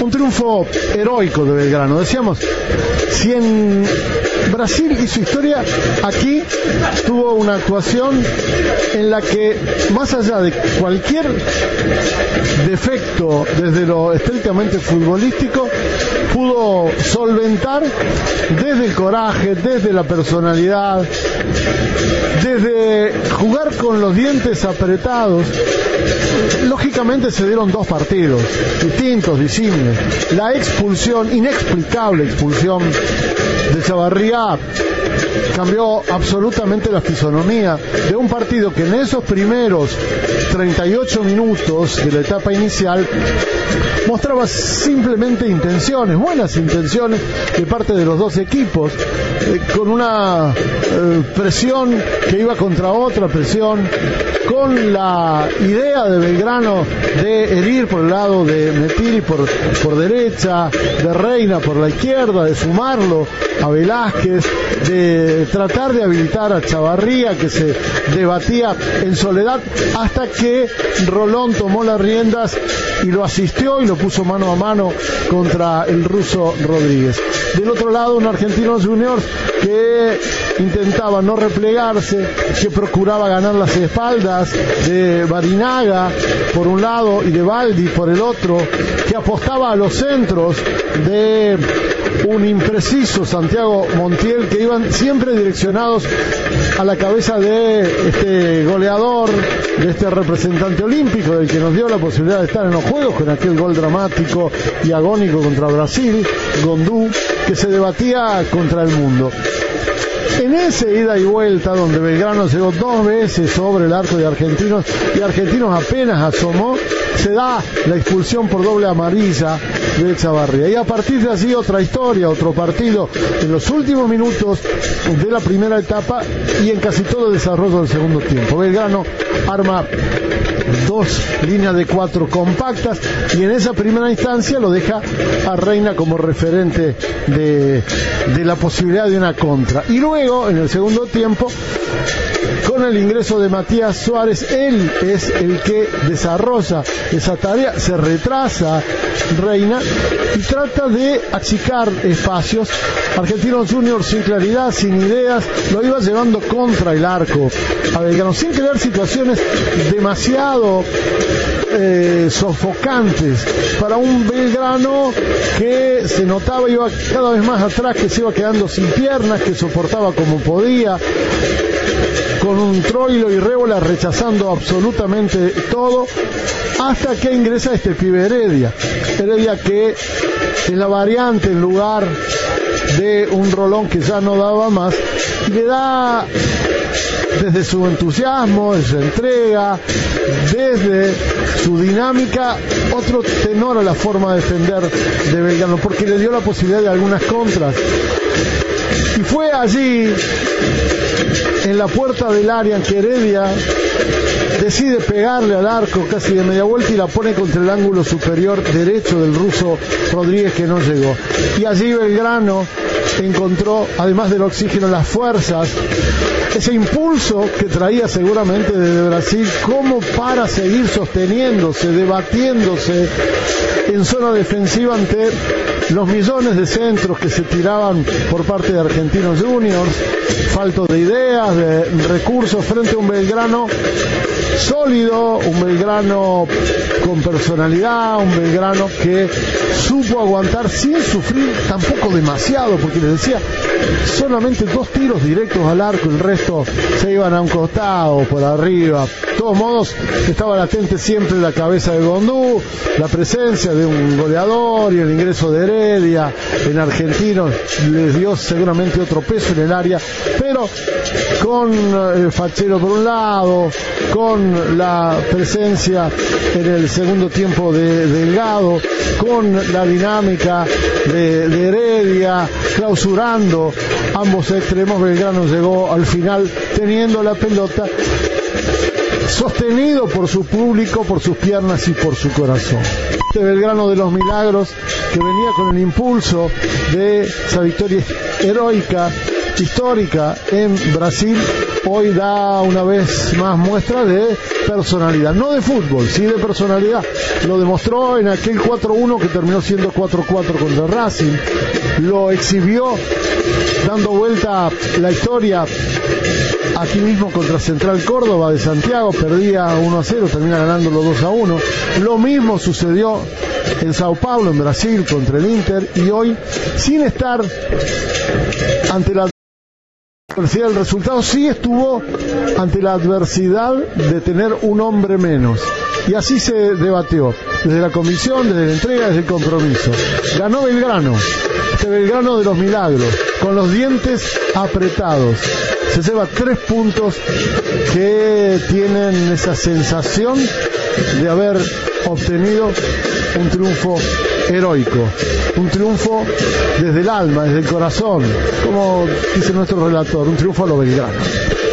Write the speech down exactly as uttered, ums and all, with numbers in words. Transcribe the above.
un triunfo heroico de Belgrano. Decíamos, si en Brasil hizo historia, aquí tuvo una actuación en la que, más allá de cualquier defecto desde lo estrictamente futbolístico, pudo solventar desde el coraje, desde la personalidad, desde jugar con los dientes apretados. Lógicamente se dieron dos partidos distintos, disímiles. La expulsión, inexplicable expulsión de Chavarría, cambió absolutamente la fisonomía de un partido que en esos primeros treinta y ocho minutos de la etapa inicial mostraba simplemente intenciones, buenas intenciones de parte de los dos equipos, eh, con una eh, presión que iba contra otra presión, con la idea de Belgrano de herir por el lado de Metili por, por derecha, de Reina por la izquierda, de sumarlo a Velázquez, de tratar de habilitar a Chavarría, que se debatía en soledad, hasta que Rolón tomó las riendas y lo asistió y lo puso mano a mano contra el ruso Rodríguez. Del otro lado, un Argentinos Juniors que intentaba no replegarse, que procuraba ganar las espaldas de Barinaga por un lado y de Baldi por el otro, que apostaba a los centros de un impreciso Santiago Montiel, que iban siempre direccionados a la cabeza de este goleador, de este representante olímpico, del que nos dio la posibilidad de estar en los Juegos con aquel gol dramático y agónico contra Brasil, Gondú, que se debatía contra el mundo. En ese ida y vuelta, donde Belgrano llegó dos veces sobre el arco de Argentinos y Argentinos apenas asomó, se da la expulsión por doble amarilla de Chavarría. Y a partir de allí otra historia, otro partido en los últimos minutos de la primera etapa y en casi todo el desarrollo del segundo tiempo. Belgrano arma dos líneas de cuatro compactas y en esa primera instancia lo deja a Reina como referente de, de la posibilidad de una contra. Y luego, en el segundo tiempo, con el ingreso de Matías Suárez, él es el que desarrolla esa tarea, se retrasa Reina y trata de achicar espacios. Argentinos Juniors sin claridad, sin ideas, lo iba llevando contra el arco a Belgrano, sin crear situaciones demasiado eh, sofocantes para un Belgrano que se notaba iba cada vez más atrás, que se iba quedando sin piernas, que soportaba como podía, con un Troilo y Rébola rechazando absolutamente todo, hasta que ingresa este pibe Heredia. Heredia que en la variante, en lugar de un Rolón que ya no daba más, le da, desde su entusiasmo, desde su entrega, desde su dinámica, otro tenor a la forma de defender de Belgrano, porque le dio la posibilidad de algunas contras. Y fue allí, en la puerta del área, en que Heredia decide pegarle al arco casi de media vuelta y la pone contra el ángulo superior derecho del ruso Rodríguez, que no llegó. Y allí Belgrano encontró, además del oxígeno, las fuerzas, ese impulso que traía seguramente desde Brasil, como para seguir sosteniéndose, debatiéndose en zona defensiva ante los millones de centros que se tiraban por parte de Argentinos Juniors, falto de ideas, de recursos, frente a un Belgrano sólido, un Belgrano con personalidad, un Belgrano que supo aguantar sin sufrir tampoco demasiado, porque les decía, solamente dos tiros directos al arco, el resto se iban a un costado, por arriba. De todos modos, estaba latente siempre la cabeza de Gondú, la presencia de un goleador y el ingreso de Heredia en Argentinos les dio seguramente otro peso en el área, pero con el Fachero por un lado, con la presencia en el segundo tiempo de Delgado, con la dinámica de, de Heredia, clausurando ambos extremos, Belgrano llegó al final teniendo la pelota, sostenido por su público, por sus piernas y por su corazón. Este Belgrano de los milagros, que venía con el impulso de esa victoria heroica histórica en Brasil, hoy da una vez más muestra de personalidad, no de fútbol, sí de personalidad. Lo demostró en aquel cuatro uno que terminó siendo cuatro cuatro contra Racing, lo exhibió dando vuelta la historia aquí mismo contra Central Córdoba de Santiago, perdía uno a cero, termina ganándolo dos a uno. Lo mismo sucedió en Sao Paulo, en Brasil, contra el Inter, y hoy, sin estar ante la adversidad del resultado, sí estuvo ante la adversidad de tener un hombre menos. Y así se debatió, desde la comisión, desde la entrega, desde el compromiso. Ganó Belgrano, este Belgrano de los milagros, con los dientes apretados. Se lleva tres puntos que tienen esa sensación de haber obtenido un triunfo heroico, un triunfo desde el alma, desde el corazón, como dice nuestro relator, un triunfo a lo Belgrano.